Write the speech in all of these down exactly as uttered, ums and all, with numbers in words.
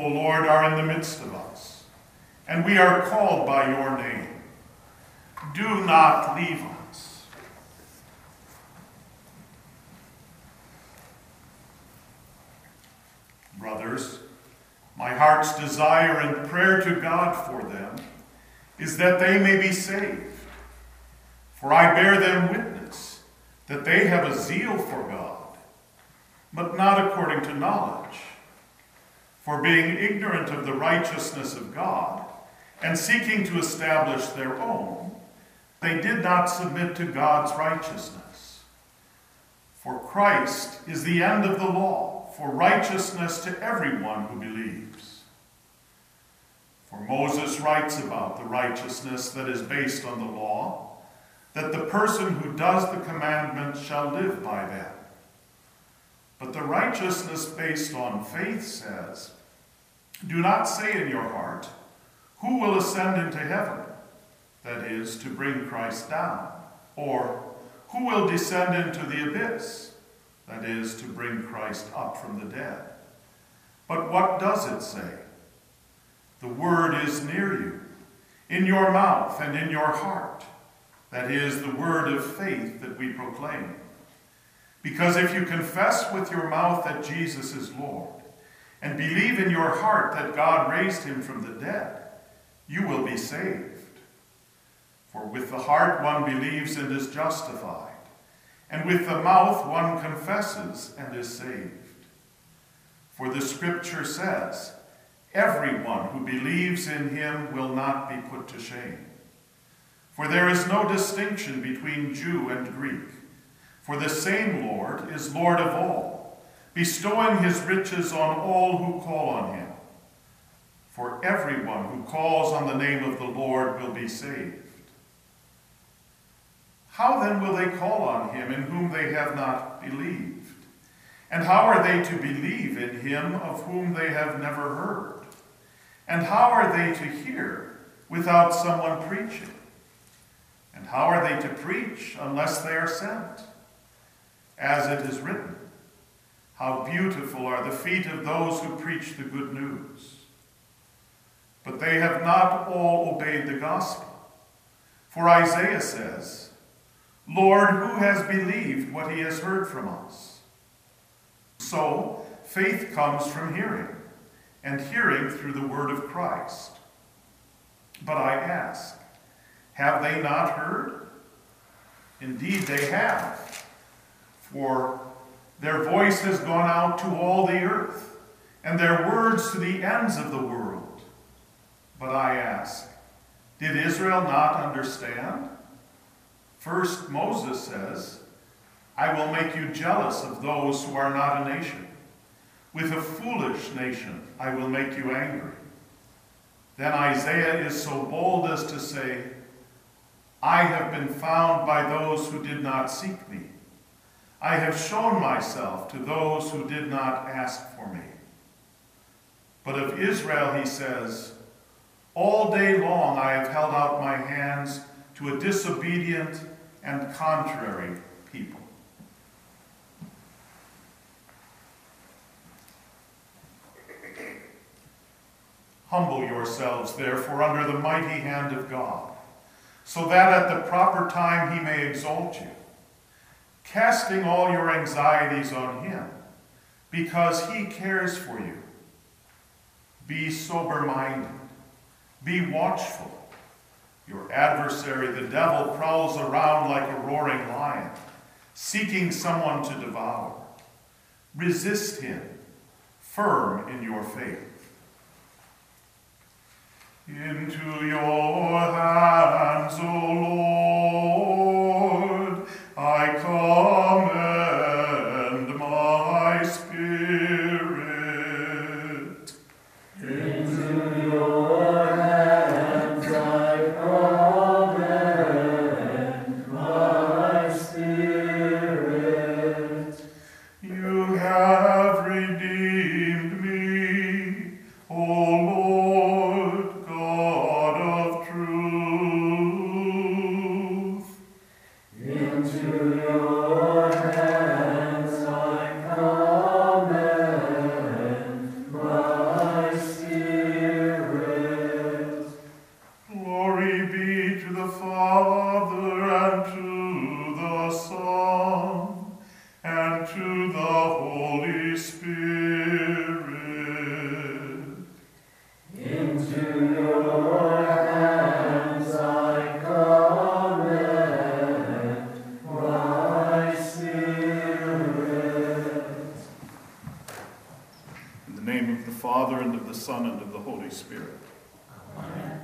O Lord, are in the midst of us, and we are called by your name. Do not leave us. Brothers, my heart's desire and prayer to God for them is that they may be saved. For I bear them witness that they have a zeal for God, but not according to knowledge. For being ignorant of the righteousness of God, and seeking to establish their own, they did not submit to God's righteousness. For Christ is the end of the law, for righteousness to everyone who believes. For Moses writes about the righteousness that is based on the law, that the person who does the commandments shall live by them. But the righteousness based on faith says, do not say in your heart, who will ascend into heaven? That is, to bring Christ down. Or, who will descend into the abyss? That is, to bring Christ up from the dead. But what does it say? The word is near you, in your mouth and in your heart. That is, the word of faith that we proclaim. Because if you confess with your mouth that Jesus is Lord, and believe in your heart that God raised him from the dead, you will be saved. For with the heart one believes and is justified, and with the mouth one confesses and is saved. For the scripture says, everyone who believes in him will not be put to shame. For there is no distinction between Jew and Greek, for the same Lord is Lord of all, bestowing his riches on all who call on him. For everyone who calls on the name of the Lord will be saved. How then will they call on him in whom they have not believed? And how are they to believe in him of whom they have never heard? And how are they to hear without someone preaching? And how are they to preach unless they are sent? As it is written, how beautiful are the feet of those who preach the good news. But they have not all obeyed the gospel. For Isaiah says, Lord, who has believed what he has heard from us? So, faith comes from hearing, and hearing through the word of Christ. But I ask, have they not heard? Indeed, they have. For their voice has gone out to all the earth, and their words to the ends of the world. But I ask, did Israel not understand? First, Moses says, I will make you jealous of those who are not a nation. With a foolish nation I will make you angry. Then Isaiah is so bold as to say, I have been found by those who did not seek me. I have shown myself to those who did not ask for me. But of Israel he says, all day long I have held out my hands to a disobedient and contrary people. Humble yourselves, therefore, under the mighty hand of God, so that at the proper time he may exalt you, casting all your anxieties on him, because he cares for you. Be sober-minded. Be watchful. Your adversary, the devil, prowls around like a roaring lion, seeking someone to devour. Resist him, firm in your faith. Into your hands, O Lord, I commend my spirit. Into your hands I commend my spirit. You have redeemed me, O Lord, God of truth. name of the Father, and of the Son, and of the Holy Spirit. Amen.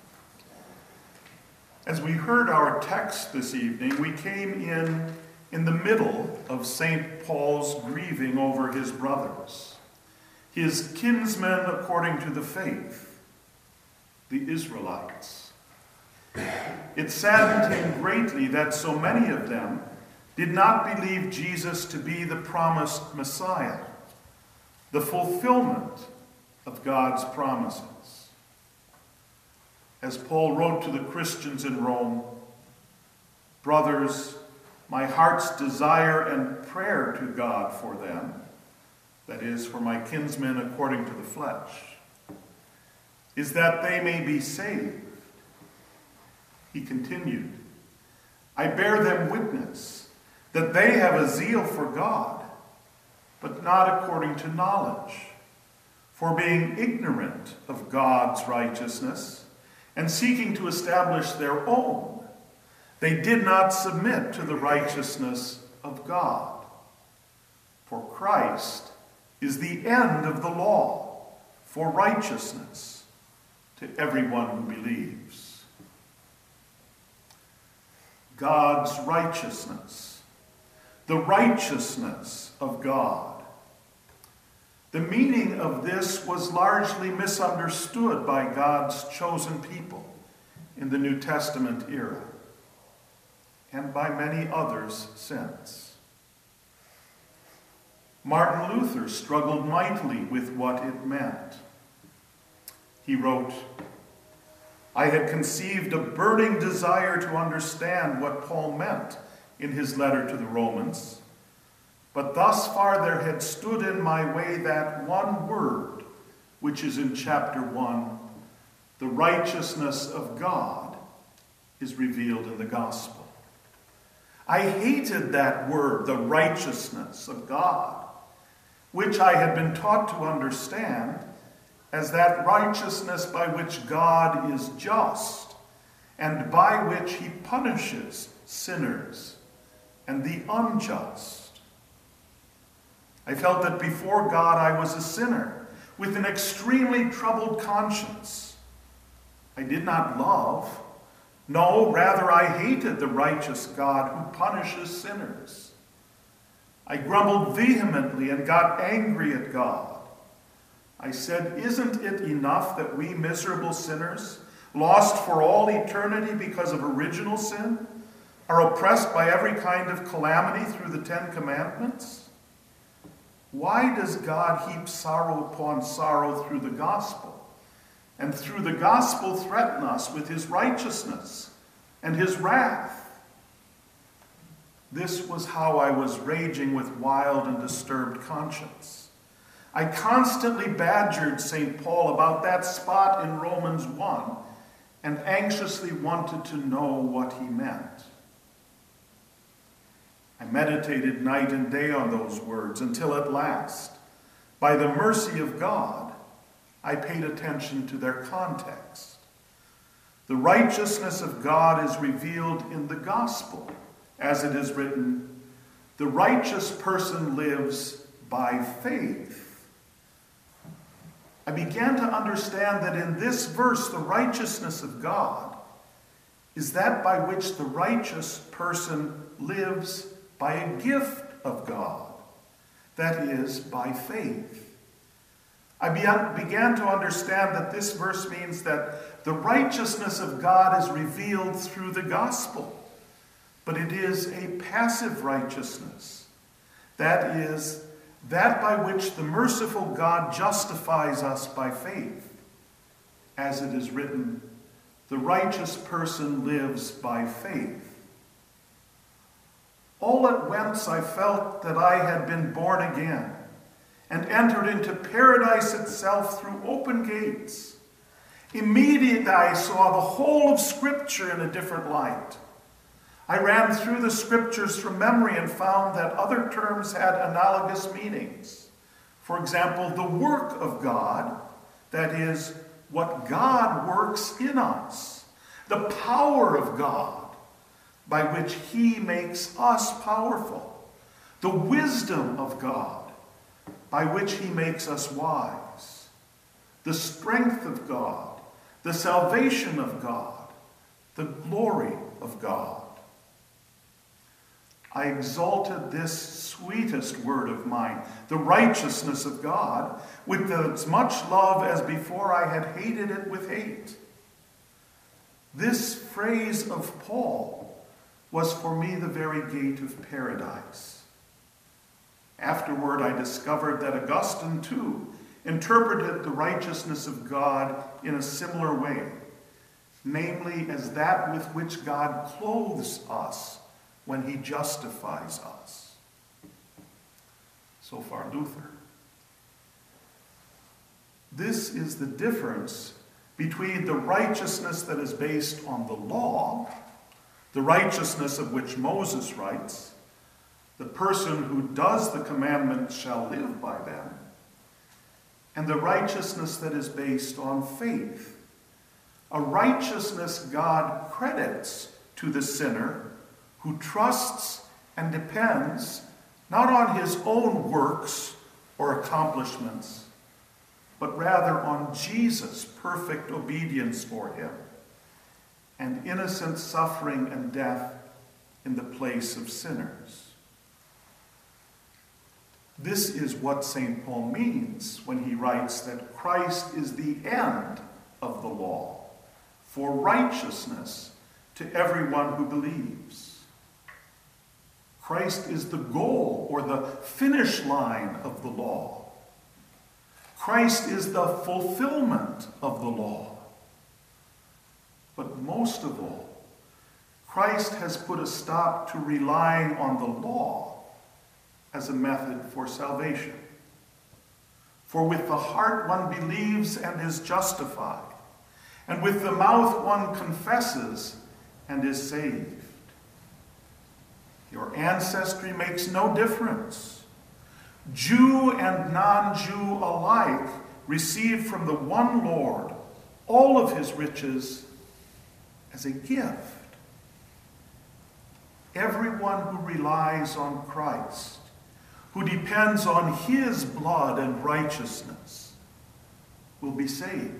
As we heard our text this evening, we came in in the middle of Saint Paul's grieving over his brothers, his kinsmen according to the faith, the Israelites. It saddened him greatly that so many of them did not believe Jesus to be the promised Messiah, the fulfillment of God's promises. As Paul wrote to the Christians in Rome, "Brothers, my heart's desire and prayer to God for them," that is, for my kinsmen according to the flesh, "is that they may be saved." He continued, "I bear them witness that they have a zeal for God, but not according to knowledge. For being ignorant of God's righteousness and seeking to establish their own, they did not submit to the righteousness of God. For Christ is the end of the law for righteousness to everyone who believes." God's righteousness, the righteousness of God. The meaning of this was largely misunderstood by God's chosen people in the New Testament era, and by many others since. Martin Luther struggled mightily with what it meant. He wrote, "I had conceived a burning desire to understand what Paul meant in his letter to the Romans, but thus far there had stood in my way that one word, which is in chapter one, the righteousness of God is revealed in the gospel. I hated that word, the righteousness of God, which I had been taught to understand as that righteousness by which God is just and by which he punishes sinners and the unjust. I felt that before God I was a sinner with an extremely troubled conscience. I did not love, no, rather I hated the righteous God who punishes sinners. I grumbled vehemently and got angry at God. I said, isn't it enough that we miserable sinners, lost for all eternity because of original sin, are oppressed by every kind of calamity through the Ten Commandments? Why does God heap sorrow upon sorrow through the gospel, and through the gospel threaten us with his righteousness and his wrath?" This was how I was raging with wild and disturbed conscience. I constantly badgered Saint Paul about that spot in Romans one and anxiously wanted to know what he meant. I meditated night and day on those words until at last, by the mercy of God, I paid attention to their context. The righteousness of God is revealed in the gospel, as it is written, "The righteous person lives by faith." I began to understand that in this verse, the righteousness of God is that by which the righteous person lives by a gift of God, that is, by faith. I began to understand that this verse means that the righteousness of God is revealed through the gospel, but it is a passive righteousness. That is, that by which the merciful God justifies us by faith. As it is written, "The righteous person lives by faith." All at once I felt that I had been born again and entered into paradise itself through open gates. Immediately I saw the whole of Scripture in a different light. I ran through the Scriptures from memory and found that other terms had analogous meanings. For example, the work of God, that is, what God works in us, the power of God, by which he makes us powerful, the wisdom of God, by which he makes us wise, the strength of God, the salvation of God, the glory of God. I exalted this sweetest word of mine, the righteousness of God, with as much love as before I had hated it with hate. This phrase of Paul was for me the very gate of paradise. Afterward, I discovered that Augustine, too, interpreted the righteousness of God in a similar way, namely as that with which God clothes us when he justifies us. So far, Luther. This is the difference between the righteousness that is based on the law, the righteousness of which Moses writes, the person who does the commandments shall live by them, and the righteousness that is based on faith, a righteousness God credits to the sinner who trusts and depends not on his own works or accomplishments, but rather on Jesus' perfect obedience for him and innocent suffering and death in the place of sinners. This is what Saint Paul means when he writes that Christ is the end of the law for righteousness to everyone who believes. Christ is the goal or the finish line of the law. Christ is the fulfillment of the law. But most of all, Christ has put a stop to relying on the law as a method for salvation. For with the heart one believes and is justified, and with the mouth one confesses and is saved. Your ancestry makes no difference. Jew and non-Jew alike receive from the one Lord all of his riches as a gift. Everyone who relies on Christ, who depends on his blood and righteousness, will be saved.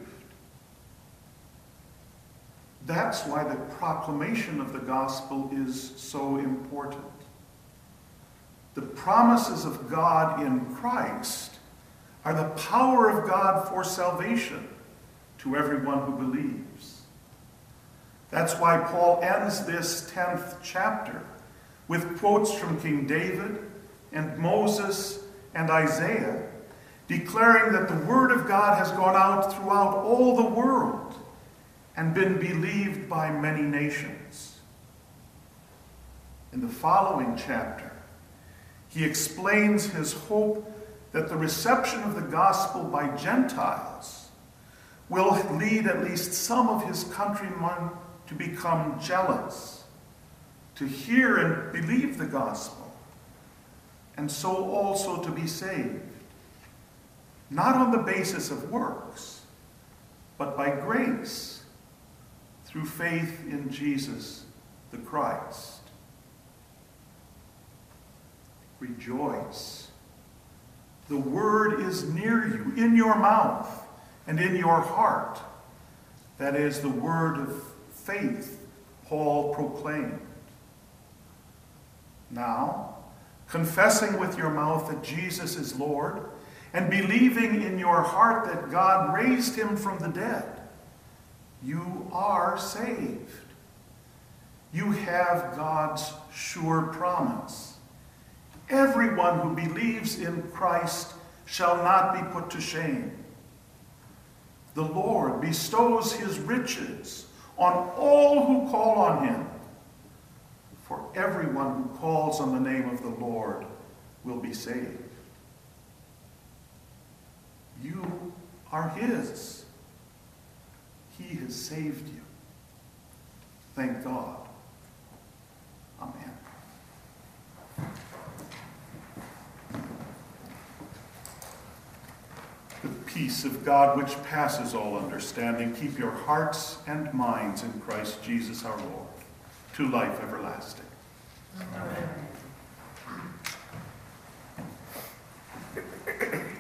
That's why the proclamation of the gospel is so important. The promises of God in Christ are the power of God for salvation to everyone who believes. That's why Paul ends this tenth chapter with quotes from King David and Moses and Isaiah, declaring that the word of God has gone out throughout all the world and been believed by many nations. In the following chapter, he explains his hope that the reception of the gospel by Gentiles will lead at least some of his countrymen to become jealous, to hear and believe the gospel, and so also to be saved, not on the basis of works, but by grace, through faith in Jesus the Christ. Rejoice. The word is near you, in your mouth and in your heart. That is the word of faith Paul proclaimed. Now, confessing with your mouth that Jesus is Lord and believing in your heart that God raised him from the dead, you are saved. You have God's sure promise. Everyone who believes in Christ shall not be put to shame. The Lord bestows his riches on all who call on him. For everyone who calls on the name of the Lord will be saved. You are his. He has saved you. Thank God. Amen. The peace of God which passes all understanding, keep your hearts and minds in Christ Jesus our Lord, to life everlasting. Amen.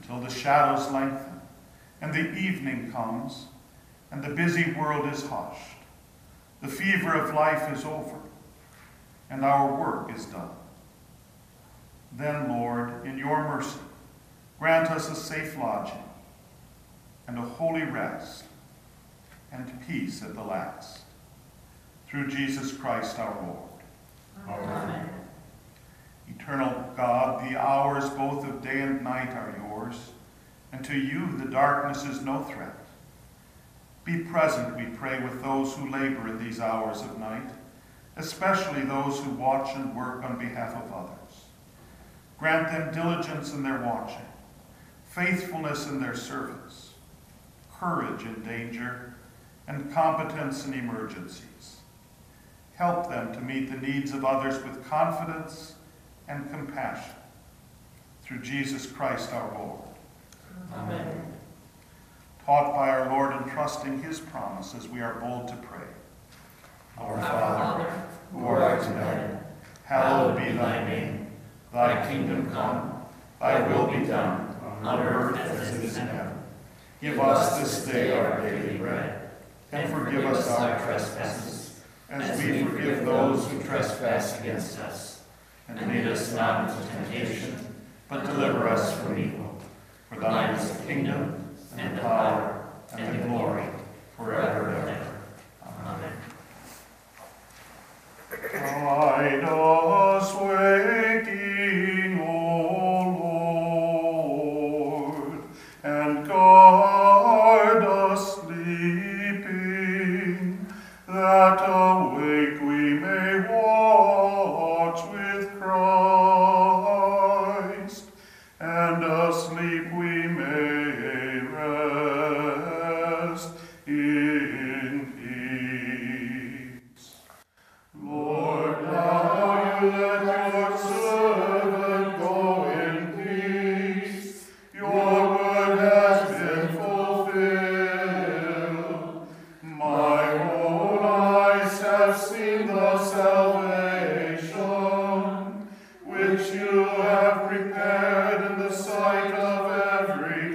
until the shadows lengthen and the evening comes and the busy world is hushed. The fever of life is over and our work is done. Then, Lord, in your mercy, grant us a safe lodging and a holy rest and peace at the last. Through Jesus Christ our Lord. Amen. Eternal God, the hours both of day and night are yours, and to you the darkness is no threat. Be present, we pray, with those who labor in these hours of night, especially those who watch and work on behalf of others. Grant them diligence in their watching, faithfulness in their service, courage in danger, and competence in emergencies. Help them to meet the needs of others with confidence and compassion. Through Jesus Christ our Lord. Amen. Taught by our Lord and trusting his promises, we are bold to pray. Our Father, who art in heaven, hallowed be thy name. Thy kingdom come, thy will be done, on earth as it is in heaven. Give us this day our daily bread, and forgive us our trespasses, as we forgive those who trespass against us. And lead us not into temptation, but deliver us from evil. For thine is the kingdom, and the power, and the glory, forever and ever. Amen. Hide us waking, O Lord, and guard us sleeping, that awake we may watch with Christ, and asleep we may rest in peace. Lord, now you let your servant go in peace. Your word has been fulfilled. My own eyes have seen the salvation which you have prepared in the sight of every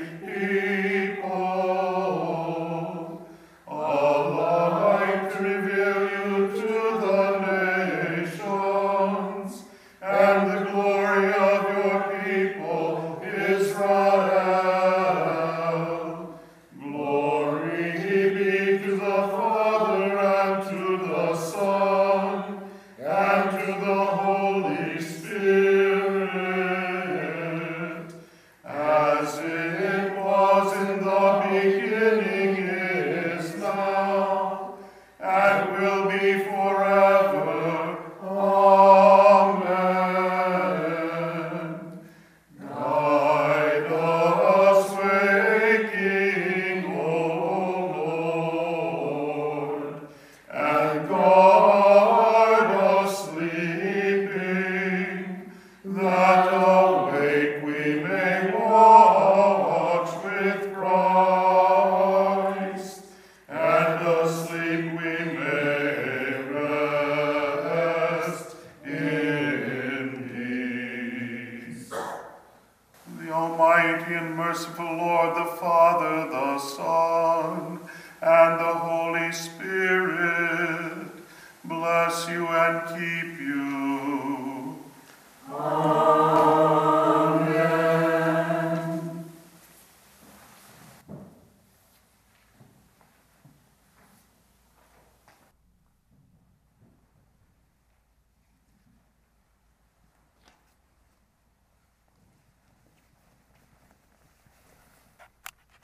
people. A light to reveal you to the nations, and the glory of your people, Israel. Glory be to the Father, and to the Son, and to the Holy Spirit, as it was in the beginning, is now, and will be forever. Amen. Guide us waking, O Lord, and guard us sleeping, that awake we may watch with Christ, and asleep we may rest in peace. The Almighty and merciful Lord, the Father, the Son, and the Holy Spirit, bless you and keep you. Amen.